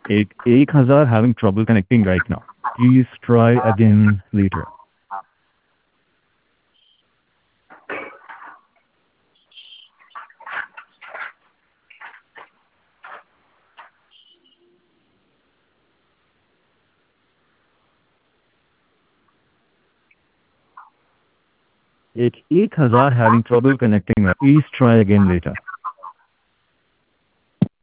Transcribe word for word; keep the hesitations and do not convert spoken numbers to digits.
eight eight Hazar having trouble connecting right now. Please try again later. eight eight Hazar having trouble connecting right. Please try again later.